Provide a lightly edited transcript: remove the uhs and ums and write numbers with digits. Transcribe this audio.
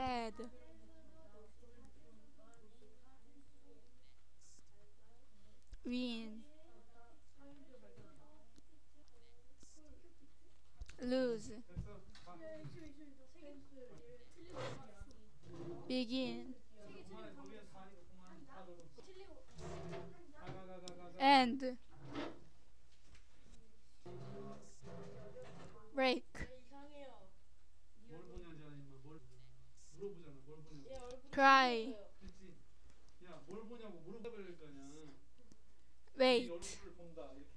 bad, win, lose, begin, end, break, cry, wait,